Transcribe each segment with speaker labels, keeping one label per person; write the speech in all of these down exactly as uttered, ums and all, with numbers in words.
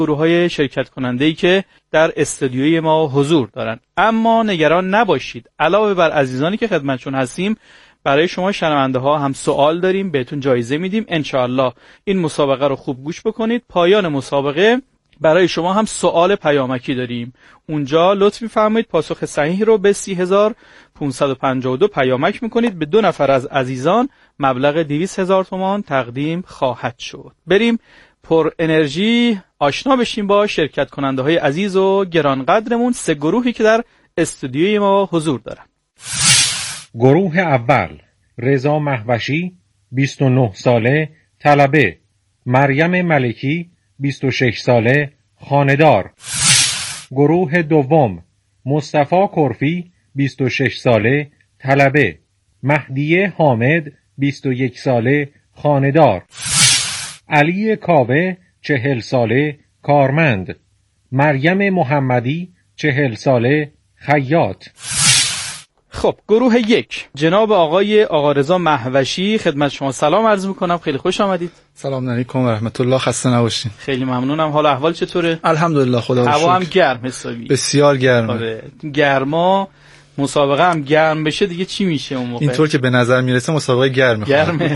Speaker 1: گروه‌های شرکت کننده‌ای که در استودیوی ما حضور دارن. اما نگران نباشید، علاوه بر عزیزانی که خدمتشون هستیم، برای شما شنونده ها هم سوال داریم، بهتون جایزه میدیم. انشاءالله این مسابقه رو خوب گوش بکنید. پایان مسابقه برای شما هم سوال پیامکی داریم. اونجا لطف می‌فرمایید پاسخ صحیح رو به سی هزار و پانصد و پنجاه و دو پیامک میکنید. به دو نفر از عزیزان مبلغ دویست هزار تومان تقدیم خواهد شد. بریم پر انرژی آشنا بشیم با شرکت کننده های عزیز و گرانقدرمون، سه گروهی که در استودیوی ما حضور دارن.
Speaker 2: گروه اول: رضا مهوشی بیست و نه ساله، طلبه. مریم ملکی بیست و شش ساله، خانه‌دار. گروه دوم: مصطفی کرفی بیست و شش ساله، طلبه. مهدیه حامد بیست و یک ساله، خانه‌دار. علی کاوه چهل ساله، کارمند. مریم محمدی چهل ساله، خیاط.
Speaker 1: خب گروه یک: جناب آقای آقا رضا مهوشی، خدمت شما سلام عرض میکنم، خیلی خوش آمدید.
Speaker 3: سلام علیکم و رحمت الله، خسته نباشین.
Speaker 1: خیلی ممنونم. حال احوال چطوره؟
Speaker 3: الحمدلله، خدا رو شکر.
Speaker 1: هوا هم گرم حسابی،
Speaker 3: بسیار گرمه.
Speaker 1: آره گرما، مسابقه هم گرم بشه دیگه چی میشه اون موقع؟
Speaker 3: اینطور که به نظر میرسه مسابقه گرمه.
Speaker 1: گرمه.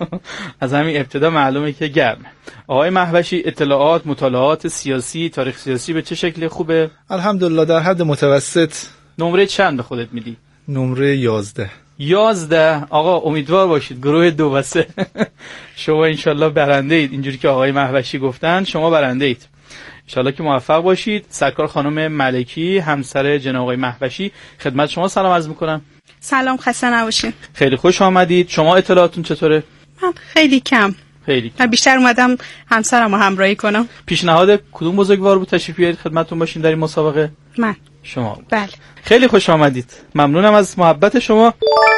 Speaker 1: از همین ابتدا معلومه که گرمه. آقای مهوشی، اطلاعات، مطالعات سیاسی، تاریخ سیاسی به چه شکل خوبه؟
Speaker 3: الحمدلله در حد متوسط.
Speaker 1: نمره چند به خودت میدی؟
Speaker 3: نمره یازده.
Speaker 1: یازده. آقا امیدوار باشید گروه دو و سه شما انشالله برنده اید. اینجوری که آقای مهوشی گفتن شما برنده اید. انشالله که موفق باشید. سرکار خانم ملکی، همسر جناب آقای مهوشی، خدمت شما سلام عرض میکنم.
Speaker 4: سلام، خسته نباشید.
Speaker 1: خیلی خوش آمدید. شما اطلاعاتون چطوره؟
Speaker 4: من خیلی کم.
Speaker 1: خیلی
Speaker 4: من بیشتر اومدم همسرم رو همراهی کنم.
Speaker 1: پیشنهاد کدوم بزرگوار بود تشریف بیارید خدمتتون باشین در این مسابقه؟
Speaker 4: من.
Speaker 1: شما.
Speaker 4: بله.
Speaker 1: خیلی خوش آمدید. ممنونم از محبت شما.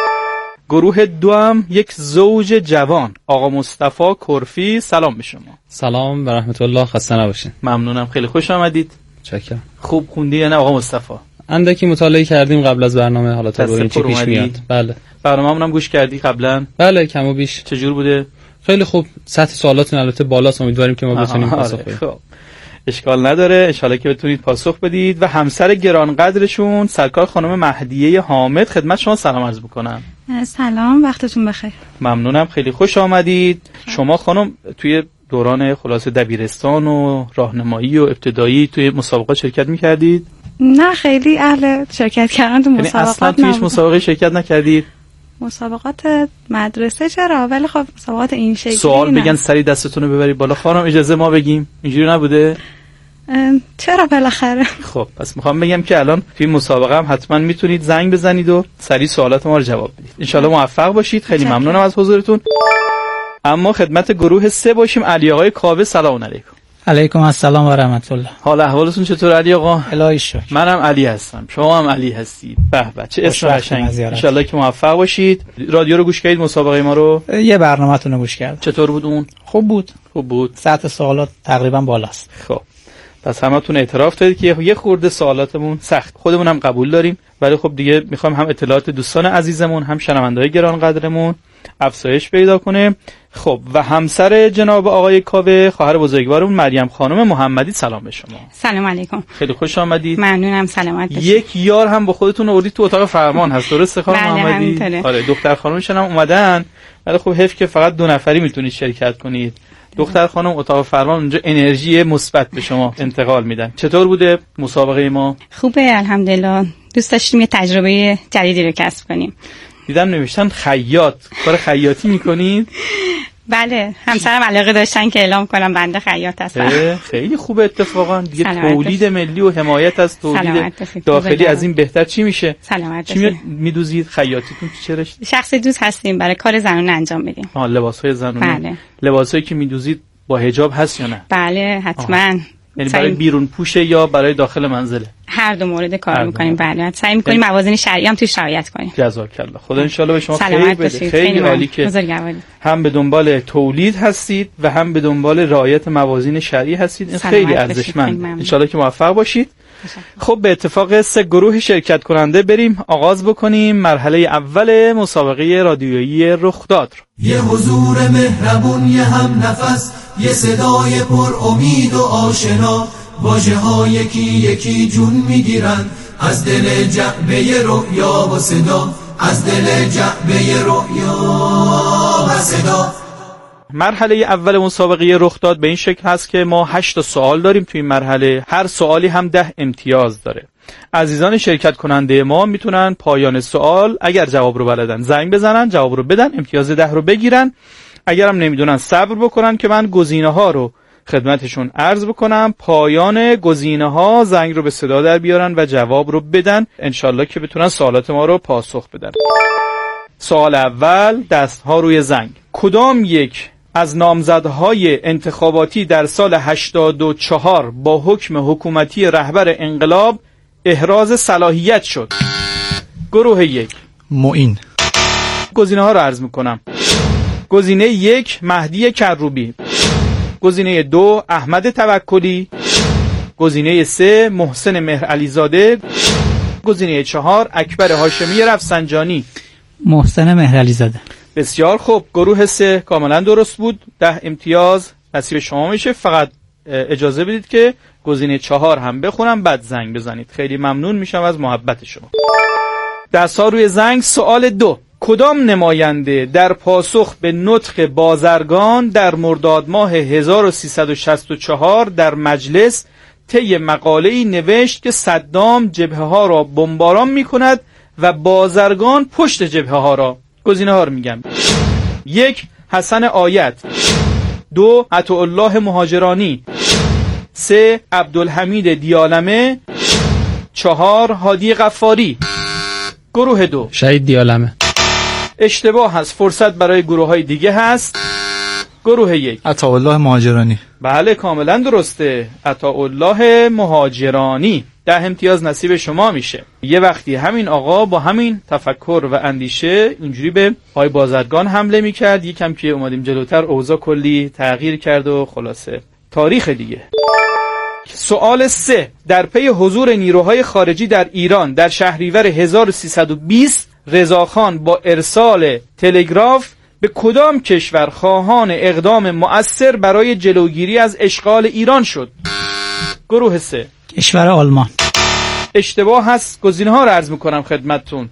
Speaker 1: گروه دو هم یک زوج جوان، آقا مصطفی کرفی، سلام به شما.
Speaker 5: سلام و رحمت الله، خسته نباشین.
Speaker 1: ممنونم، خیلی خوش آمدید.
Speaker 5: چکرم.
Speaker 1: خوب خوندی یا نه آقا مصطفی؟
Speaker 5: اندکی مطالعه کردیم قبل از برنامه، حالا تا ببینیم چی پیش میاد. بله.
Speaker 1: برنامه‌مون هم گوش کردی قبلا؟
Speaker 5: بله کم و بیش.
Speaker 1: چجور بوده؟
Speaker 5: خیلی خوب. سطح سوالاتون البته بالاست، امیدواریم که ما بتونیم پاسخ بدیم.
Speaker 1: خب اشکال نداره، ان شاءالله که بتونید پاسخ بدید. و همسر گرانقدرشون سرکار خانم مهدیه حامد، خدمت شما سلام عرض میکنم.
Speaker 4: سلام، وقتتون بخیر.
Speaker 1: ممنونم، خیلی خوش آمدید. شما خانم توی دوران خلاصه دبیرستان و راهنمایی و ابتدایی توی مسابقات شرکت میکردید؟
Speaker 4: نه خیلی اهل شرکت کردن تو مسابقات
Speaker 1: اصلا
Speaker 4: نبودم.
Speaker 1: توی هیچ مسابقه شرکت نکردید؟
Speaker 4: مسابقات مدرسه چرا، ولی خب مسابقات این شکلی
Speaker 1: سوال
Speaker 4: نه.
Speaker 1: بگن سری دستتون رو ببرید بالا. خانم اجازه ما بگیم اینجوری نبوده؟
Speaker 4: چرا بالاخره؟
Speaker 1: خب پس میخوام بگم که الان توی مسابقه هم حتما میتونید زنگ بزنید و سری سوالات ما رو جواب بدید. انشالله موفق باشید. خیلی ممنونم از حضورتون. اما خدمت گروه سه باشیم. علی آقای کاوه، سلام علیکم.
Speaker 6: علیکم السلام و رحمت الله.
Speaker 1: حال احوالتون چطور علی آقا؟
Speaker 6: الهی شکر.
Speaker 1: منم علی هستم، شما هم علی هستید. به به چه اسم قشنگی. ان شاءالله که موفق باشید. رادیو رو گوش کردید مسابقه ما رو؟
Speaker 6: یه برنامه‌تون رو گوش کردم.
Speaker 1: چطور بود اون؟
Speaker 6: خوب بود.
Speaker 1: خوب بود.
Speaker 6: سطح سوالات تقریبا بالاست.
Speaker 1: خب پس همتون اعتراف دارید که یه خورده سوالاتمون سخت، خودمون هم قبول داریم، ولی خب دیگه میخوام هم اطلاعات دوستان عزیزمون هم شنونده‌های گرانقدرمون افزایش پیدا کنه. خب و همسر جناب آقای کاوه، خواهر بزرگوارمون مریم خانم محمدی، سلام به شما.
Speaker 4: سلام علیکم.
Speaker 1: خیلی خوش آمدید.
Speaker 4: ممنونم، سلامت باشید.
Speaker 1: یک یار هم با خودتون آوردید تو اتاق فرمان هست، درسته خانم محمدی؟ آره دختر خانمشون هم اومدن، ولی خب حیف که فقط دو نفری میتونید شرکت کنید. دختر خانم اتاق فرمان اونجا انرژی مثبت به شما انتقال میدن. چطور بوده مسابقه ما؟
Speaker 4: خوبه الحمدلله. دوست داشتیم یه تجربه جدیدی رو کسب کنیم.
Speaker 1: دیدم نوشتن خیاط، کار خیاطی میکنید؟
Speaker 4: بله، همسرم علاقه داشتن که اعلام کنم بنده خیاط هستم.
Speaker 1: خیلی خوبه اتفاقا دیگه. تولید ملی و حمایت از تولید داخلی از این بهتر چی میشه؟
Speaker 4: سلامت
Speaker 1: چی میدوزید؟ خیاطیتون چه رشته؟
Speaker 4: شخص دوست هستیم برای کار زنونه انجام بدیم.
Speaker 1: آه لباسهای زنونه.
Speaker 4: بله.
Speaker 1: لباسایی که میدوزید با حجاب هست یا نه؟
Speaker 4: بله حتما.
Speaker 1: یعنی برای بیرون پوشه یا برای داخل منزله؟
Speaker 4: هر دو مورد کار میکنیم. بله سعی میکنیم موازین شرعی هم توش رعایت کنیم.
Speaker 1: جزاکالله. خدا ان شاءالله به شما خیر بده. خیلی عالی که هم به دنبال تولید هستید و هم به دنبال رعایت موازین شرعی هستید. این خیلی ارزشمند. ان شاءالله که موفق باشید. خب به اتفاق سه گروه شرکت کننده بریم آغاز بکنیم مرحله اول مسابقه رادیویی رخداد رو.
Speaker 7: یه حضور مهربون، یه هم نفس، یه صدای پر امید و آشنا، واژه ها یکی یکی جون میگیرن از دل جعبه رؤیا و صدا، از دل جعبه رؤیا و صدا.
Speaker 1: مرحله اول مسابقه رخداد به این شکل هست که ما هشت سوال داریم توی این مرحله. هر سوالی هم ده امتیاز داره. عزیزان شرکت کننده ما میتونن پایان سوال اگر جواب رو بلدن زنگ بزنن، جواب رو بدن، امتیاز ده رو بگیرن. اگر هم نمیدونن صبر بکنن که من گزینه ها رو خدمتشون عرض بکنم. پایان گزینه ها زنگ رو به صدا در بیارن و جواب رو بدن، انشالله که بتونن سوالات ما رو پاسخ بدن. سوال اول، دست ها روی زنگ. کدام یک از نامزدهای انتخاباتی در سال هشتاد و چهار با حکم حکومتی رهبر انقلاب احراز صلاحیت شد؟ گروه یک
Speaker 3: معین.
Speaker 1: گزینه ها رو عرض میکنم. گزینه یک مهدی کروبی، گزینه دو احمد توکلی، گزینه سه محسن مهرعلی زاده، گزینه چهار اکبر هاشمی رفسنجانی.
Speaker 6: محسن مهرعلی زاده.
Speaker 1: بسیار خوب، گروه سه کاملا درست بود. ده امتیاز نصیب شما میشه. فقط اجازه بدید که گزینه چهار هم بخونم بعد زنگ بزنید. خیلی ممنون میشم از محبت شما. دست ها روی زنگ. سوال دو، کدام نماینده در پاسخ به نطق بازرگان در مرداد ماه هزار و سیصد و شصت و چهار در مجلس طی مقاله‌ای نوشت که صدام جبهه ها را بمباران میکند و بازرگان پشت جبهه ها را؟ گزینه ها رو میگم. یک حسن آیت، دو عطاالله مهاجرانی، سه عبدالحمید دیالمه، چهار هادی غفاری. گروه دو
Speaker 5: شهید دیالمه.
Speaker 1: اشتباه هست، فرصت برای گروه های دیگه هست. گروه یک
Speaker 3: عطاالله مهاجرانی.
Speaker 1: بله کاملا درسته، عطاالله مهاجرانی. ده امتیاز نصیب شما میشه. یه وقتی همین آقا با همین تفکر و اندیشه اینجوری به پای بازرگان حمله میکرد، یکم که اومدیم جلوتر اوضاع کلی تغییر کرد و خلاصه تاریخ دیگه. سوال سه، در پی حضور نیروهای خارجی در ایران در شهریور هزار و سیصد و بیست رضاخان با ارسال تلگراف به کدام کشور خواهان اقدام مؤثر برای جلوگیری از اشغال ایران شد؟ گروه سه
Speaker 6: کشور آلمان.
Speaker 1: اشتباه هست، گزینه ها رو عرض میکنم خدمتتون.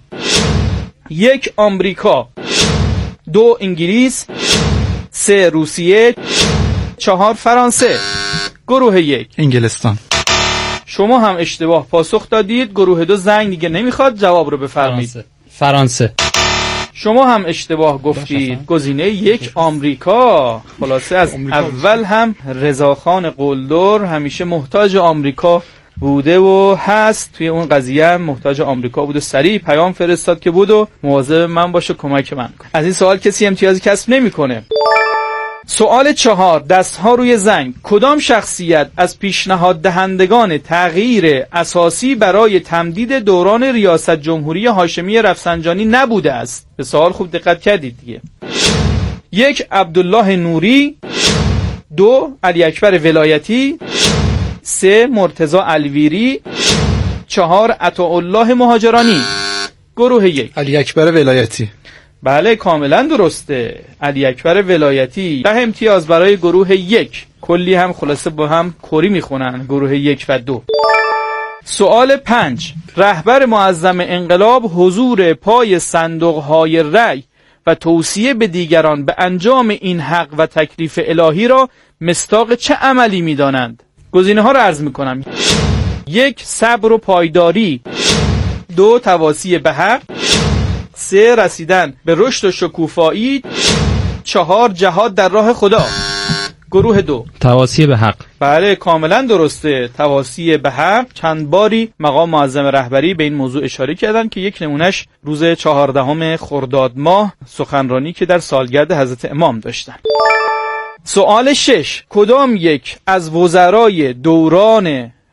Speaker 1: یک آمریکا، دو انگلیس، سه روسیه، چهار فرانسه. گروه یک
Speaker 3: انگلستان.
Speaker 1: شما هم اشتباه پاسخ دادید. گروه دو زنگ دیگه نمیخواد، جواب رو بفرمایید.
Speaker 5: فرانسه. فرانسه.
Speaker 1: شما هم اشتباه گفتید. گزینه یک آمریکا. خلاصه از اول هم رضاخان قلدر همیشه محتاج آمریکا بوده و هست. توی اون قضیه هم محتاج آمریکا بود و سریع پیام فرستاد که بود و مواظب من باشه، کمک من کن. از این سوال کسی امتیازی کسب نمیکنه. سوال چهار، دست ها روی زنگ. کدام شخصیت از پیشنهاد دهندگان تغییر اساسی برای تمدید دوران ریاست جمهوری هاشمی رفسنجانی نبوده است؟ به سوال خوب دقت کردید دیگه. یک عبدالله نوری، دو علی اکبر ولایتی، سه مرتضی الویری، چهار عطاالله مهاجرانی. گروه یک
Speaker 3: علی اکبر ولایتی.
Speaker 1: بله کاملا درسته، علی اکبر ولایتی. ده امتیاز برای گروه یک. کلی هم خلاصه با هم کری میخونن گروه یک و دو. سوال پنج، رهبر معظم انقلاب حضور پای صندوقهای رأی و توصیه به دیگران به انجام این حق و تکلیف الهی را مصداق چه عملی میدانند؟ گزینه ها رو عرض میکنم. یک صبر و پایداری، دو تواصی به حق، سه رسیدن به رشد و شکوفایی، چهار جهاد در راه خدا. گروه دو
Speaker 5: تواصی به حق.
Speaker 1: بله کاملا درسته، تواصی به حق. چند باری مقام معظم رهبری به این موضوع اشاره کردن که یک نمونش روز چهاردهم خرداد ماه سخنرانی که در سالگرد حضرت امام داشتن. سوال شش، کدام یک از وزرای دوران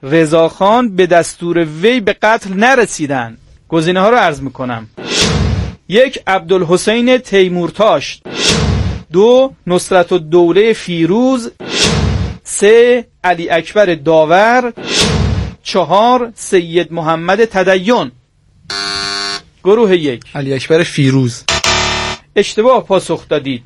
Speaker 1: رضاخان به دستور وی به قتل نرسیدند. گزینه ها رو عرض میکنم. یک، عبدالحسین تیمورتاش. دو، نصرت الدوله فیروز. سه، علی اکبر داور. چهار، سید محمد تدین. گروه یک،
Speaker 3: علی اکبر فیروز.
Speaker 1: اشتباه پاسخ دادید.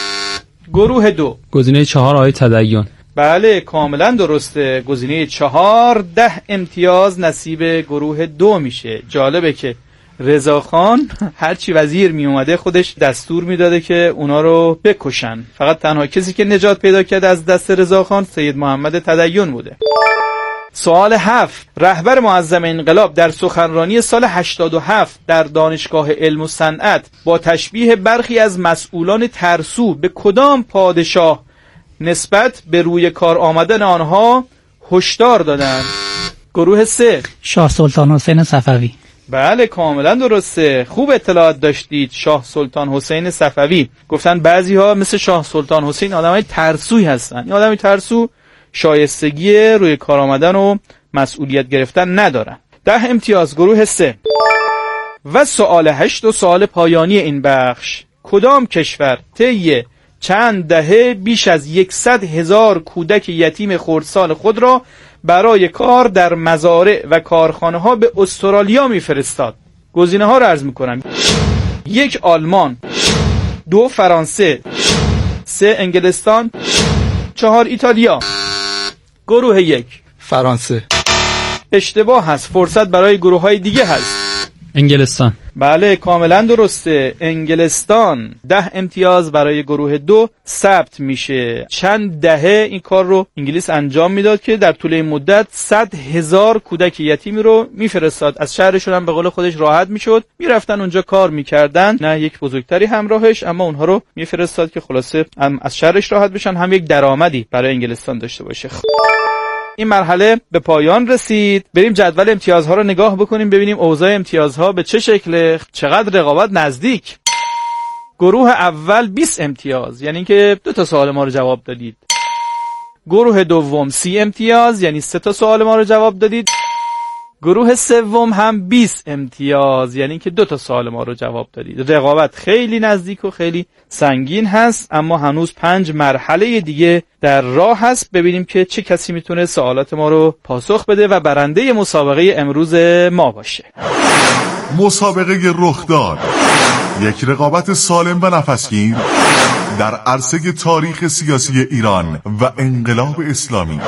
Speaker 1: گروه دو،
Speaker 5: گزینه چهار آقای تدین.
Speaker 1: بله کاملا درسته. گزینه چهار، ده امتیاز نصیب گروه دو میشه. جالبه که رضاخان هرچی وزیر می اومده خودش دستور میداده که اونا رو بکشن. فقط تنها کسی که نجات پیدا کرده از دست رضاخان سید محمد تدین بوده. سوال هفت، رهبر معظم انقلاب در سخنرانی سال هشتاد و هفت در دانشگاه علم و صنعت با تشبیه برخی از مسئولان ترسو به کدام پادشاه نسبت به روی کار آمدن آنها هشدار دادند؟ گروه سه،
Speaker 6: شاه سلطان حسین صفوی.
Speaker 1: بله کاملا درسته. خوب اطلاعات داشتید. شاه سلطان حسین صفوی. گفتن بعضی ها مثل شاه سلطان حسین آدمای ترسوی هستن. این آدمی ترسو شایستگی روی کار آمدن و مسئولیت گرفتن ندارن. ده امتیاز گروه سه. و سوال هشت و سوال پایانی این بخش، کدام کشور طی چند دهه بیش از یکصد هزار کودک یتیم خردسال خود را برای کار در مزارع و کارخانه ها به استرالیا میفرستاد؟ گزینه ها رو عرض میکنم. یک، آلمان. دو، فرانسه. سه، انگلستان. چهار، ایتالیا. گروه یک،
Speaker 3: فرانسه.
Speaker 1: اشتباه هست. فرصت برای گروه های دیگه هست.
Speaker 5: انگلستان.
Speaker 1: بله کاملا درسته. انگلستان. ده امتیاز برای گروه دو ثبت میشه. چند دهه این کار رو انگلیس انجام میداد که در طول این مدت صد هزار کودک یتیمی رو میفرستاد. از شهرشون هم به قول خودش راحت میشد، میرفتن اونجا کار میکردن، نه یک بزرگتری همراهش، اما اونها رو میفرستاد که خلاصه هم از شهرش راحت بشن، هم یک درآمدی برای انگلستان داشته باشه. این مرحله به پایان رسید. بریم جدول امتیازها رو نگاه بکنیم ببینیم اوضاع امتیازها به چه شکله. چقدر رقابت نزدیک. گروه اول بیست امتیاز، یعنی که دو تا سوال ما رو جواب دادید. گروه دوم سی امتیاز، یعنی سه تا سوال ما رو جواب دادید. گروه سوم هم بیست امتیاز، یعنی که دو تا سوال ما رو جواب دادید. رقابت خیلی نزدیک و خیلی سنگین هست، اما هنوز پنج مرحله دیگه در راه هست. ببینیم که چه کسی میتونه سوالات ما رو پاسخ بده و برنده مسابقه امروز ما باشه.
Speaker 8: مسابقه رخداد، یک رقابت سالم و نفسگیر در عرصه تاریخ سیاسی ایران و انقلاب اسلامی.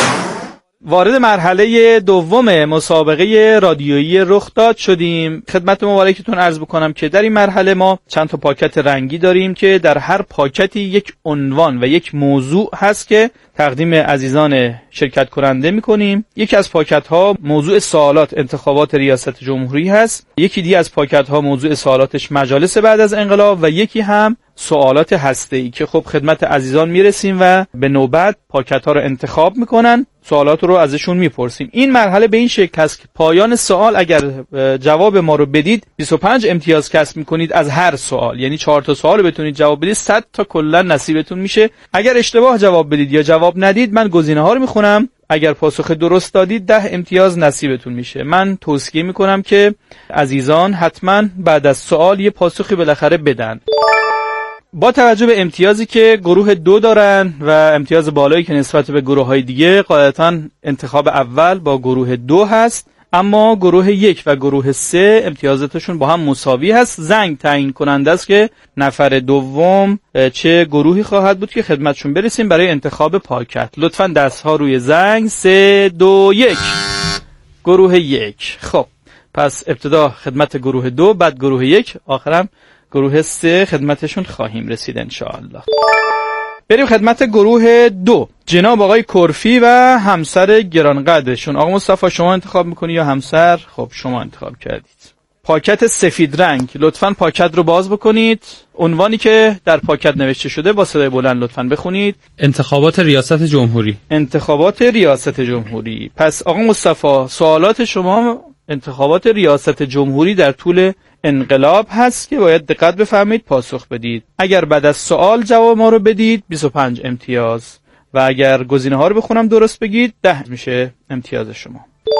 Speaker 1: وارد مرحله دوم مسابقه رادیویی رخداد شدیم. خدمت مبارکتون عرض بکنم که در این مرحله ما چند تا پاکت رنگی داریم که در هر پاکتی یک عنوان و یک موضوع هست که تقدیم عزیزان شرکت کننده میکنیم. یکی از پاکت ها موضوع سوالات انتخابات ریاست جمهوری هست، یکی دیگه از پاکت ها موضوع سوالاتش مجالس بعد از انقلاب و یکی هم سوالات هسته‌ای که خب خدمت عزیزان میرسیم و به نوبت پاکت ها رو انتخاب میکنن، سوالات رو ازشون میپرسیم. این مرحله به این شکل هست که پایان سوال اگر جواب ما رو بدید بیست و پنج امتیاز کسب میکنید از هر سوال، یعنی چهار تا سوال بتونید جواب بدید صد تا کلا نصیبتون میشه. اگر اشتباه جواب بدید یا جواب ندید من گزینه ها رو میخونم، اگر پاسخ درست دادید ده امتیاز نصیبتون میشه. من توصیه میکنم که عزیزان حتما بعد از سوال یه پاسخی بالاخره بدن. با توجه به امتیازی که گروه دو دارن و امتیاز بالایی که نسبت به گروه های دیگه، قاعدتاً انتخاب اول با گروه دو هست، اما گروه یک و گروه سه امتیازاتشون با هم مساوی هست. زنگ تعیین کننده است که نفر دوم چه گروهی خواهد بود که خدمتشون برسیم برای انتخاب پاکت. لطفاً دستها روی زنگ. سه دو یک. گروه یک. خب پس ابتدا خدمت گروه دو، بعد گروه یک، آخرم گروه سه خدمتشون خواهیم رسید انشاءالله. بریم خدمت گروه دو. جناب آقای کرفی و همسر گرانقدرشون. آقا مصطفی شما انتخاب میکنی یا همسر؟ خب شما انتخاب کردید. پاکت سفید رنگ، لطفاً پاکت رو باز بکنید. عنوانی که در پاکت نوشته شده با صدای بلند لطفاً بخونید.
Speaker 5: انتخابات ریاست جمهوری.
Speaker 1: انتخابات ریاست جمهوری. پس آقا مصطفی سوالات شما انتخابات ریاست جمهوری در طول انقلاب هست که باید دقت بفرمایید پاسخ بدید. اگر بعد از سوال جواب ما رو بدید بیست و پنج امتیاز و اگر گزینه ها رو بخونم درست بگید ده میشه امتیاز شما.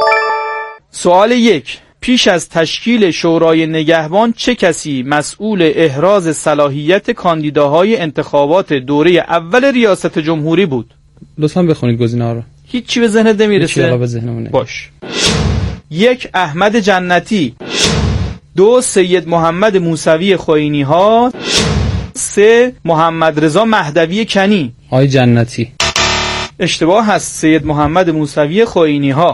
Speaker 1: سوال یک: پیش از تشکیل شورای نگهبان چه کسی مسئول احراز صلاحیت کاندیداهای انتخابات دوره اول ریاست جمهوری بود؟
Speaker 5: لطفاً بخونید گزینه ها رو.
Speaker 1: هیچ چی به ذهنت نمیرسه؟
Speaker 5: هیچ به ذهنمون
Speaker 1: باش. یک احمد جنتی، دو سید محمد موسوی خوئینی ها، سه محمد رضا مهدوی کنی.
Speaker 5: آقای جنتی.
Speaker 1: اشتباه هست، سید محمد موسوی خوئینی ها.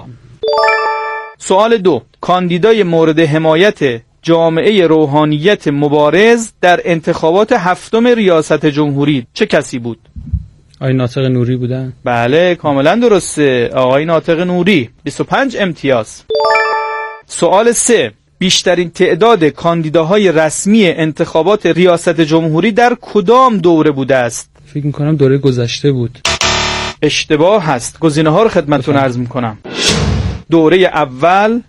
Speaker 1: سوال دو: کاندیدای مورد حمایت جامعه روحانیت مبارز در انتخابات هفتم ریاست جمهوری چه کسی بود؟
Speaker 5: آقای ناطق نوری بودن؟
Speaker 1: بله کاملا درسته، آقای ناطق نوری. بیست و پنج امتیاز. سوال سه: بیشترین تعداد کاندیداهای رسمی انتخابات ریاست جمهوری در کدام دوره بوده است؟
Speaker 5: فکر میکنم دوره گذشته بود.
Speaker 1: اشتباه هست، گزینه ها رو خدمتتون عرض میکنم. دوره اول،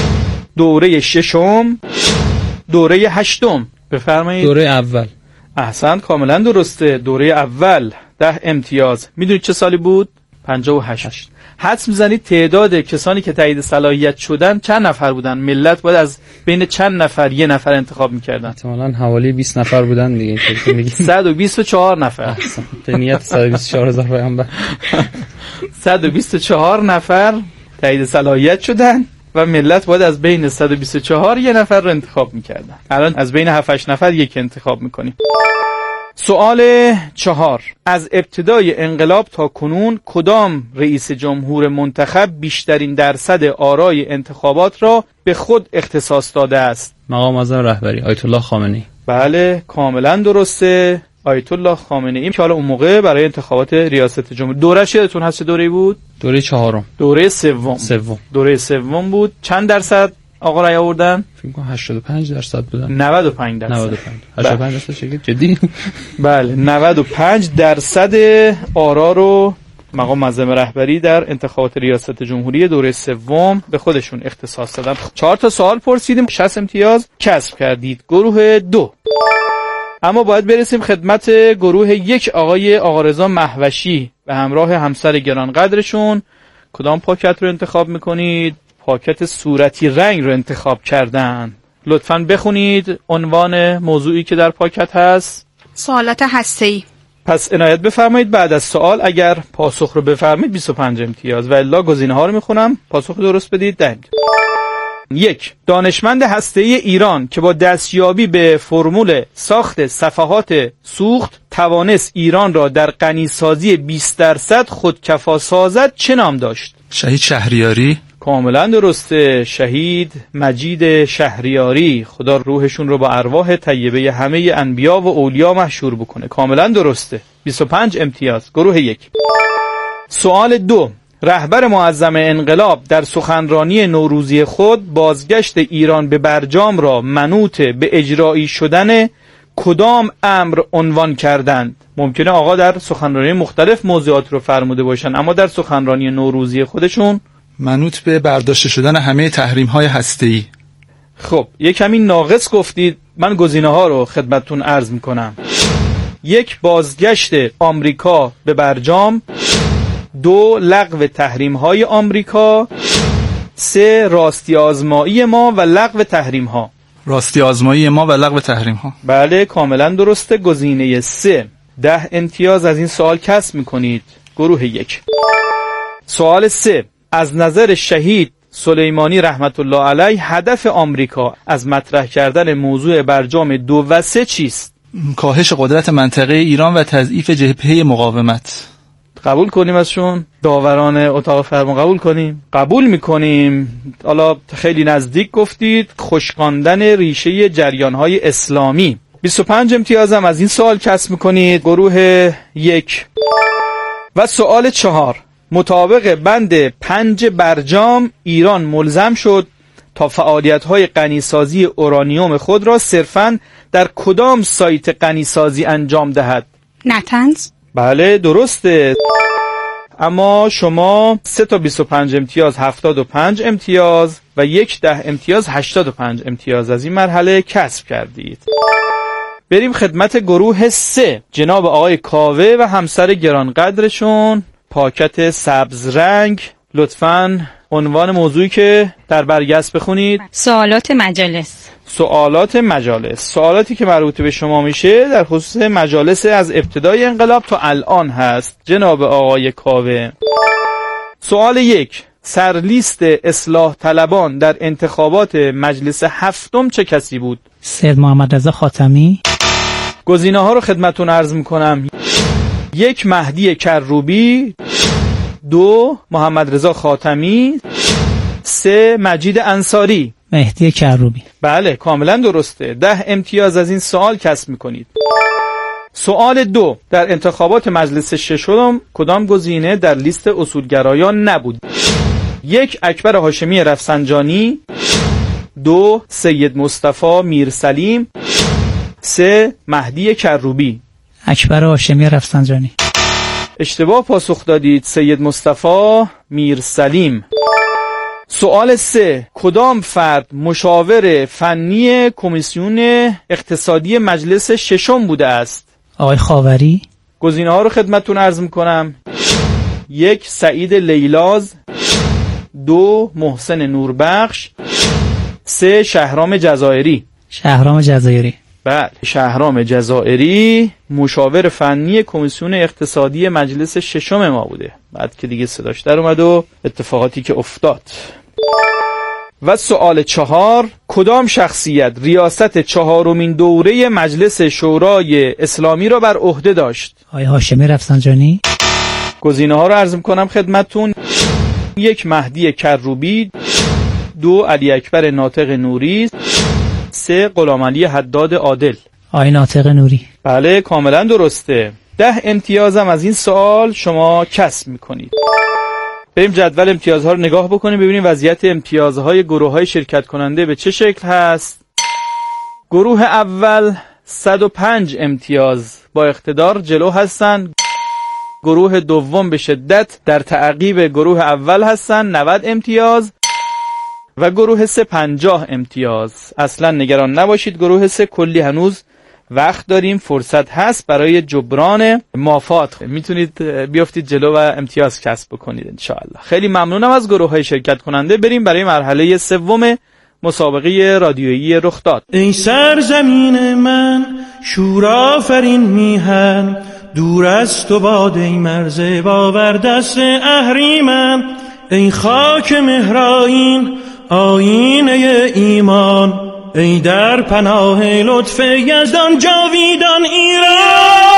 Speaker 1: دوره ششم، دوره هشتم. بفرمایید.
Speaker 5: دوره اول.
Speaker 1: احسنت، کاملا درسته، دوره اول. ده امتیاز. میدونید چه سالی بود؟ پنجاه و هشت. حدس میزنید تعداد کسانی که تایید صلاحیت شدن چند نفر بودن؟ ملت باید از بین چند نفر یه نفر انتخاب میکردن؟
Speaker 5: احتمالاً حوالی بیست نفر بودن دیگه.
Speaker 1: صد و بیست و چهار نفر.
Speaker 5: به نیت صد و بیست و چهار هزار پیامبر.
Speaker 1: صد و بیست و چهار نفر تایید صلاحیت شدن و ملت باید از بین صد و بیست و چهار یه نفر رو انتخاب میکردن. الان از بین هفت هشت نفر یک انتخاب میکنیم. سوال چهار: از ابتدای انقلاب تا کنون کدام رئیس جمهور منتخب بیشترین درصد آرای انتخابات را به خود اختصاص داده است؟
Speaker 5: مقام معظم رهبری آیت الله خامنه‌ای.
Speaker 1: بله کاملا درسته، آیت الله خامنه‌ای که حالا اون موقع برای انتخابات ریاست جمهوری دورش یادتون هست چه دوره‌ای بود؟
Speaker 5: دوره چهارم.
Speaker 1: دوره سوم.
Speaker 5: سوم.
Speaker 1: دوره سوم بود. چند درصد آقا رأی آوردن؟
Speaker 5: فکر کنم هشتاد و پنج درصد بودن.
Speaker 1: نود و پنج درصد.
Speaker 5: نود و پنج. هشتاد و پنج درصد چه جدی؟
Speaker 1: بله نود و پنج درصد آرا رو مقام معظم رهبری در انتخابات ریاست جمهوری دوره سوم به خودشون اختصاص دادن. چهار تا سوال پرسیدیم، شصت امتیاز کسب کردید. گروه دو. اما باید برسیم خدمت گروه یک. آقای آقا رضا مهوشی به همراه همسر گرانقدرشون کدام پاکت رو انتخاب میکنید؟ پاکت صورتی رنگ رو انتخاب کردن. لطفاً بخونید عنوان موضوعی که در پاکت هست.
Speaker 9: سوالات هسته‌ای.
Speaker 1: پس عنایت بفرمایید بعد از سوال اگر پاسخ رو بفرمایید بیست و پنج امتیاز و الا گزینه ها رو میخونم، پاسخ درست بدید ده امتیاز. یک: دانشمند هسته‌ای ایران که با دستیابی به فرمول ساخت صفحات سوخت توانست ایران را در غنیسازی بیست درصد خودکفا سازد چه نام داشت؟
Speaker 3: شهید شهریاری.
Speaker 1: کاملا درسته، شهید مجید شهریاری. خدا روحشون رو با ارواح طیبه همه انبیا و اولیا محشور بکنه. کاملا درسته. بیست و پنج امتیاز. گروه یک. سوال دو: رهبر معظم انقلاب در سخنرانی نوروزی خود بازگشت ایران به برجام را منوط به اجرایی شدن کدام امر عنوان کردند؟ ممکنه آقا در سخنرانی مختلف موضوعات رو فرموده باشن، اما در سخنرانی نوروزی خودشون
Speaker 3: منوط به برداشته شدن همه تحریم های هسته‌ای.
Speaker 1: خب یک کمی ناقص گفتید. من گزینه ها رو خدمتتون عرض میکنم. یک: بازگشت آمریکا به برجام. دو: لغو تحریم های آمریکا. سه: راستی آزمایی ما و لغو تحریم ها.
Speaker 3: راستی آزمایی ما و لغو تحریم ها.
Speaker 1: بله کاملا درسته، گزینه سه. ده امتیاز از این سوال کسب میکنید. گروه یک. سوال سه: از نظر شهید سلیمانی رحمت الله علیه هدف آمریکا از مطرح کردن موضوع برجام دو و سه چیست؟
Speaker 3: کاهش قدرت منطقه ایران و تضعیف جبهه مقاومت.
Speaker 1: قبول کنیم ازشون؟ داوران اتاق فرمان قبول کنیم؟ قبول میکنیم. حالا خیلی نزدیک گفتید، خشکاندن ریشه جریانهای اسلامی. بیست و پنج امتیازم از این سوال کسب میکنید. گروه یک. و سوال چهار: مطابق بند پنج برجام ایران ملزم شد تا فعالیت‌های غنیسازی اورانیوم خود را صرفاً در کدام سایت غنیسازی انجام دهد؟
Speaker 9: نتنز.
Speaker 1: بله درسته. اما شما سه تا بیست و پنج امتیاز هفتاد و پنج امتیاز و یک ده امتیاز هشتاد و پنج امتیاز از این مرحله کسب کردید. بریم خدمت گروه سه. جناب آقای کاوه و همسر گرانقدرشون پاکت سبز رنگ. لطفاً عنوان موضوعی که در برگه است بخونید.
Speaker 4: سوالات مجالس.
Speaker 1: سوالات مجالس. سوالاتی که مربوط به شما میشه در خصوص مجالس از ابتدای انقلاب تا الان هست جناب آقای کاوه. سوال یک: سرلیست اصلاح طلبان در انتخابات مجلس هفتم چه کسی بود؟
Speaker 6: سید محمد رضا خاتمی.
Speaker 1: گزینه ها رو خدمتون عرض میکنم. یک: مهدی کروبی. دو: محمد رضا خاتمی. سه: مجید انصاری.
Speaker 6: مهدی کروبی.
Speaker 1: بله کاملا درسته. ده امتیاز از این سوال کسب میکنید. سوال دو: در انتخابات مجلس ششم کدام گزینه در لیست اصولگرایان نبود؟ یک: اکبر هاشمی رفسنجانی. دو: سید مصطفی میرسلیم. سه: مهدی کروبی.
Speaker 6: اکبر هاشمی رفسنجانی.
Speaker 1: اشتباه پاسخ دادید. سید مصطفی میرسلیم. سوال سه: کدام فرد مشاور فنی کمیسیون اقتصادی مجلس ششم بوده است؟
Speaker 6: آقای خاوری.
Speaker 1: گزینه ها رو خدمتتون عرض میکنم. یک: سعید لیلاز. دو: محسن نوربخش. سه: شهرام جزائری.
Speaker 6: شهرام جزائری.
Speaker 1: بله شهرام جزائری مشاور فنی کمیسیون اقتصادی مجلس ششم ما بوده. بعد که دیگه صداش در اومد و اتفاقاتی که افتاد. و سوال چهار: کدام شخصیت ریاست چهارمین دوره مجلس شورای اسلامی را بر عهده داشت؟
Speaker 6: آقای هاشمی رفسنجانی.
Speaker 1: گزینه ها رو عرض میکنم خدمتتون. یک: مهدی کروبی. دو: علی اکبر ناطق نوری. سه: غلام علی حداد عادل.
Speaker 6: آقای ناطق نوری.
Speaker 1: بله کاملا درسته. ده امتیازم از این سوال شما کسب میکنید. بریم جدول امتیازها رو نگاه بکنیم ببینیم وضعیت امتیازهای گروه های شرکت کننده به چه شکل هست. گروه اول صد و پنج امتیاز با اقتدار جلو هستن. گروه دوم به شدت در تعقیب گروه اول هستن نود امتیاز. و گروه سه پنجاه امتیاز. اصلا نگران نباشید گروه سه کلی هنوز وقت داریم، فرصت هست برای جبران مافات، میتونید بیافتید جلو و امتیاز کسب بکنید انشاءالله. خیلی ممنونم از گروه های شرکت کننده. بریم برای مرحله سوم مسابقه رادیویی رخداد.
Speaker 10: ای سرزمین من شورآفرین میهن، دور از تو باد ای مرز باور دست اهریمن. ای خاک مهرائین آینه ایمان، ای در پناه لطف یزدان جاویدان ایران.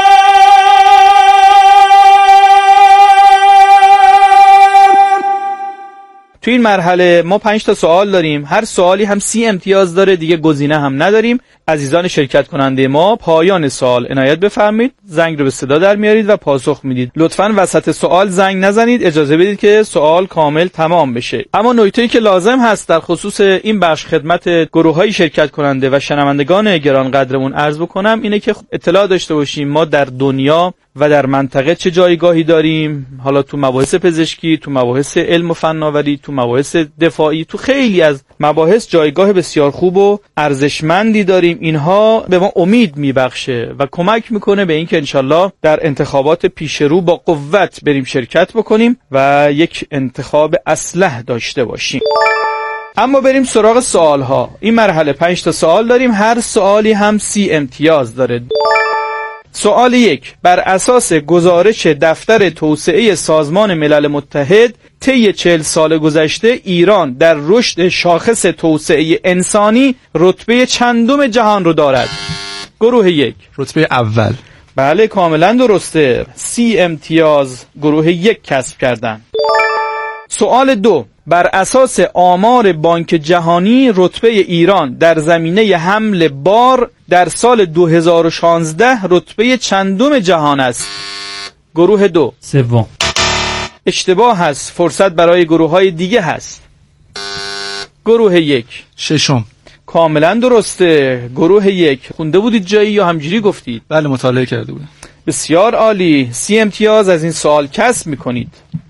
Speaker 1: تو این مرحله ما پنج تا سوال داریم، هر سوالی هم سی امتیاز داره، دیگه گزینه هم نداریم. عزیزان شرکت کننده ما پایان سوال عنایت بفرمایید، زنگ رو به صدا در میارید و پاسخ میدید. لطفاً وسط سوال زنگ نزنید، اجازه بدید که سوال کامل تمام بشه. اما نکته‌ای که لازم هست در خصوص این بخش خدمت گروه‌های شرکت کننده و شنوندگان گرانقدرمون عرض بکنم اینه که اطلاع داشته باشیم ما در دنیا و در منطقه چه جایگاهی داریم، حالا تو مباحث پزشکی، تو مباحث علم و فناوری، تو مباحث دفاعی، تو خیلی از مباحث جایگاه بسیار خوب و ارزشمندی داریم. اینها به ما امید میبخشه و کمک میکنه به اینکه انشالله در انتخابات پیش رو با قوت بریم شرکت بکنیم و یک انتخاب اصلح داشته باشیم. اما بریم سراغ سوال ها. این مرحله پنج تا سوال داریم، هر سوالی هم سی امتیاز داره. سوال یک: بر اساس گزارش دفتر توسعه سازمان ملل متحد طی چهل سال گذشته ایران در رشد شاخص توسعه انسانی رتبه چندم جهان رو دارد؟ گروه یک
Speaker 3: رتبه اول.
Speaker 1: بله کاملا درسته، سی امتیاز گروه یک کسب کردن. سوال دو: بر اساس آمار بانک جهانی رتبه ایران در زمینه حمل بار در سال دو هزار و شانزده رتبه چندم جهان است؟ گروه دو
Speaker 5: سوم.
Speaker 1: اشتباه هست، فرصت برای گروه های دیگه هست. گروه یک
Speaker 3: ششم.
Speaker 1: کاملا درسته، گروه یک. خونده بودید جایی یا همجوری گفتید؟
Speaker 3: بله مطالعه کرده بودم.
Speaker 1: بسیار عالی، سی امتیاز از این سوال کسب میکنید.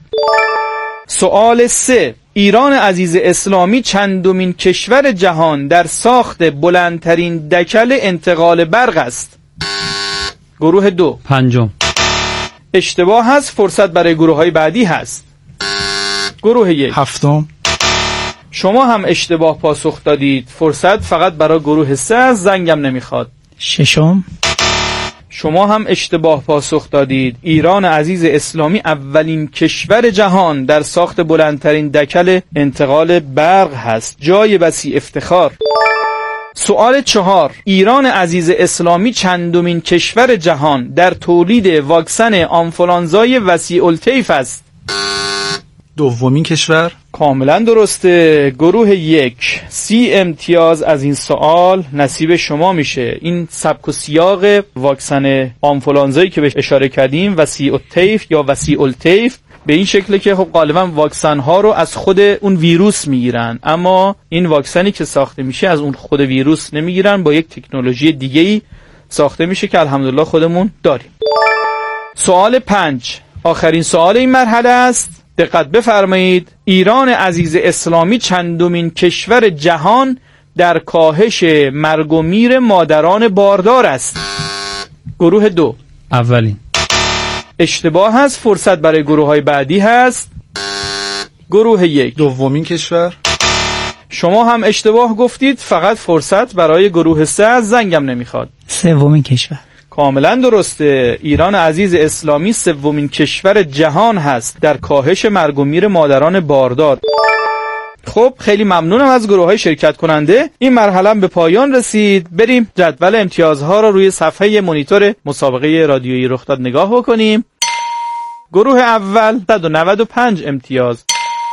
Speaker 1: سوال سه: ایران عزیز اسلامی چندمین کشور جهان در ساخت بلندترین دکل انتقال برق است؟ گروه دو
Speaker 5: پنجم.
Speaker 1: اشتباه هست، فرصت برای گروه های بعدی هست. گروه یک.
Speaker 3: هفتم.
Speaker 1: شما هم اشتباه پاسخ دادید، فرصت فقط برای گروه سه است، زنگم نمیخواد.
Speaker 6: ششم.
Speaker 1: شما هم اشتباه پاسخ دادید. ایران عزیز اسلامی اولین کشور جهان در ساخت بلندترین دکل انتقال برق هست. جای وسیع افتخار. سوال چهار. ایران عزیز اسلامی چندمین کشور جهان در تولید واکسن آنفولانزای وسیع الطیف است؟
Speaker 3: دومین کشور.
Speaker 1: کاملا درسته. گروه یک. سی امتیاز از این سوال نصیب شما میشه. این سبک و سیاق واکسن آنفولانزایی که بهش اشاره کردیم، وسیع الطیف یا وسیع الطیف، به این شکله که خب غالبا واکسن ها رو از خود اون ویروس میگیرن، اما این واکسنی که ساخته میشه از اون خود ویروس نمیگیرن، با یک تکنولوژی دیگه‌ای ساخته میشه که الحمدلله خودمون داریم. سوال پنج. آخرین سوال این مرحله است. دقت بفرمایید. ایران عزیز اسلامی چندمین کشور جهان در کاهش مرگ و میر مادران باردار است؟ گروه دو.
Speaker 5: اولین.
Speaker 1: اشتباه هست، فرصت برای گروه های بعدی هست. گروه یک.
Speaker 3: دومین کشور.
Speaker 1: شما هم اشتباه گفتید، فقط فرصت برای گروه سه، زنگم نمیخواد.
Speaker 6: سومین کشور.
Speaker 1: کاملا درسته. ایران عزیز اسلامی سومین کشور جهان هست در کاهش مرگ و میر مادران باردار. خب خیلی ممنونم از گروه های شرکت کننده. این مرحله هم به پایان رسید. بریم جدول امتیازها رو روی صفحه مونیتور مسابقه رادیویی رخداد نگاه بکنیم. گروه اول صد و نود و پنج امتیاز،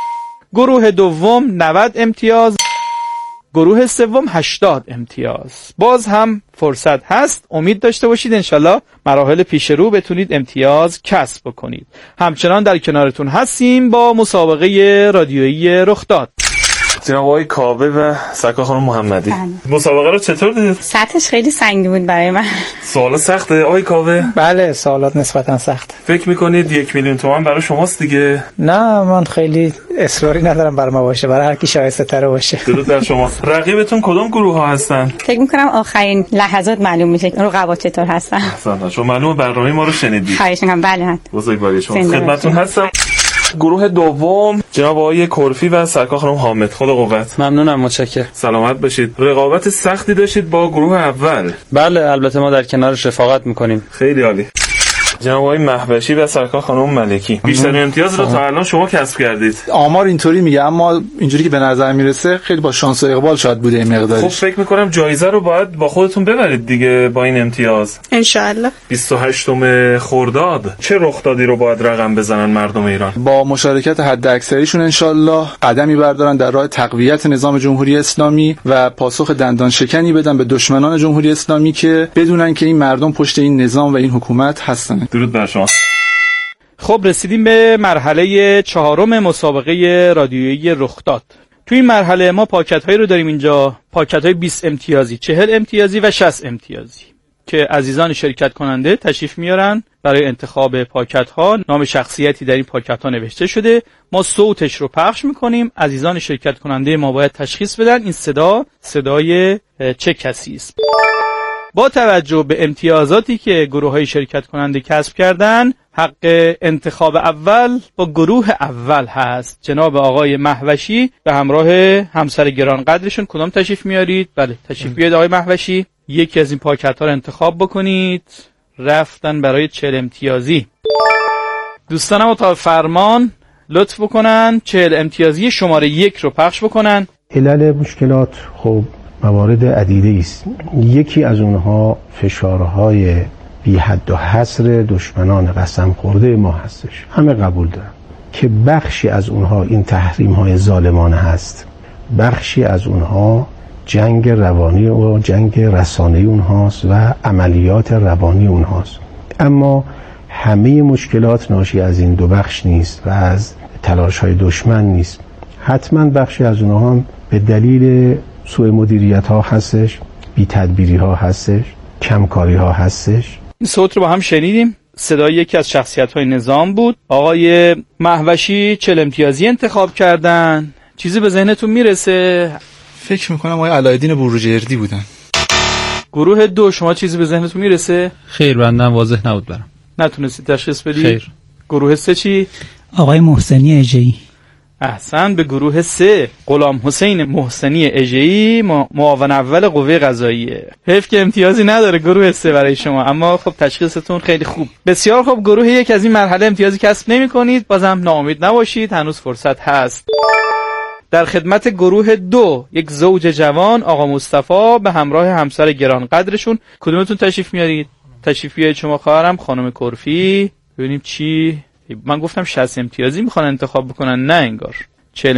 Speaker 1: گروه دوم نود امتیاز، گروه سوم هشتاد امتیاز. باز هم فرصت هست، امید داشته باشید انشالله مراحل پیش رو بتونید امتیاز کسب بکنید. همچنان در کنارتون هستیم با مسابقه رادیویی رخداد.
Speaker 11: جناب آقای کاوه و سرکار خانم محمدی، مسابقه رو چطور دیدید؟
Speaker 4: سطحش خیلی سنگین بود برای من.
Speaker 11: سوال سخته آقای کاوه؟
Speaker 12: بله سوالات نسبتا سخت.
Speaker 11: فکر میکنید یک میلیون تومان برای شماست دیگه؟
Speaker 12: نه من خیلی اصراری ندارم برای ما باشه، برای هر کی شایسته تره باشه.
Speaker 11: درود بر شما. رقیبتون کدوم گروه ها هستن؟
Speaker 4: فکر میکنم آخرین لحظات معلوم میشه رقبا چطور هستن.
Speaker 11: احسن. شما معلومه برنامه ما رو شنیدید.
Speaker 4: خواهش میکنم. بله
Speaker 11: بزرگواری شما. خدمتتون هستم. گروه دوم جناب آقای کرفی و سرکار خانم حامد، خدا قوت.
Speaker 5: ممنونم، متشکرم.
Speaker 11: سلامت باشید. رقابت سختی داشتید با گروه اول.
Speaker 5: بله البته ما در کنارش رفاقت میکنیم.
Speaker 11: خیلی عالی. جناب آقای مهوشی و سرکار خانم ملکی، بیشترین امتیاز رو تا الان شما کسب کردید.
Speaker 3: آمار اینطوری میگه، اما اینجوری که به نظر میرسه خیلی با شانس و اقبال شاید بوده این مقدارش.
Speaker 11: خب فکر میکنم جایزه رو باید با خودتون ببرید دیگه با این امتیاز.
Speaker 9: ان شاء الله.
Speaker 11: بیست و هشتم خرداد چه رخدادی رو باید رقم بزنن مردم ایران؟
Speaker 3: با مشارکت حداکثریشون ان شاء الله قدمی بردارن در راه تقویت نظام جمهوری اسلامی و پاسخ دندان شکنی بدن به دشمنان جمهوری اسلامی که بدونن که این مردم پشت این نظام و این حکومت هستن.
Speaker 11: درود بر شما.
Speaker 1: خب رسیدیم به مرحله چهارم مسابقه رادیویی رخداد. توی این مرحله ما پاکت هایی رو داریم اینجا، پاکت های بیست امتیازی، چهل امتیازی و شصت امتیازی که عزیزان شرکت کننده تشریف میارن برای انتخاب پاکت ها. نام شخصیتی در این پاکت ها نوشته شده، ما صوتش رو پخش میکنیم، عزیزان شرکت کننده ما باید تشخیص بدن این صدا صدای چه کسی است. با توجه به امتیازاتی که گروه های شرکت کننده کسب کردن، حق انتخاب اول با گروه اول هست. جناب آقای مهوشی به همراه همسر گرانقدرشون کدام تشریف میارید؟ بله تشریف بیارید آقای مهوشی. یکی از این پاکت ها رو انتخاب بکنید. رفتن برای چهل امتیازی. دوستانم اتاق فرمان لطف بکنن چهل امتیازی شماره یک رو پخش بکنن.
Speaker 13: علل مشکلات خب موارد عدیده است. یکی از اونها فشارهای بی حد و حصر دشمنان قسم خورده ما هستش. همه قبول دارن که بخشی از اونها این تحریم های ظالمانه هست، بخشی از اونها جنگ روانی و جنگ رسانه‌ای اونهاست و عملیات روانی اونهاست. اما همه مشکلات ناشی از این دو بخش نیست و از تلاش های دشمن نیست. حتما بخشی از اونها هم به دلیل سوء مدیریت ها هستش، بی تدبیری ها هستش، کمکاری ها هستش.
Speaker 1: این صوت رو با هم شنیدیم، صدای یکی از شخصیت های نظام بود. آقای مهوشی چهل امتیازی انتخاب کردن. چیزی به ذهنتون میرسه؟
Speaker 3: فکر میکنم آقای علایالدین بروجردی بودن.
Speaker 1: گروه دو شما چیزی به ذهنتون میرسه؟
Speaker 5: خیر بندم واضح نبود برام.
Speaker 1: نتونستی تشخیص بدی؟
Speaker 5: خیر.
Speaker 1: گروه سه چی؟
Speaker 6: آقای محسنی اژه‌ای.
Speaker 1: احسن. به گروه سه غلام حسین محسنی اژه‌ای، معاون اول قوه قضاییه. حیف که امتیازی نداره گروه سه برای شما، اما خب تشخیصتون خیلی خوب. بسیار خوب. گروه یک از این مرحله امتیازی کسب نمی‌کنید، بازم ناامید نباشید، هنوز فرصت هست. در خدمت گروه دو یک زوج جوان، آقا مصطفی به همراه همسر گرانقدرشون. کدومتون تشریف میارید؟ تشریف بیارید شما خواهرم. خانم کرفی. ببینیم چی. من گفتم شصت امتیازی میخوان انتخاب بکنن، نه انگار.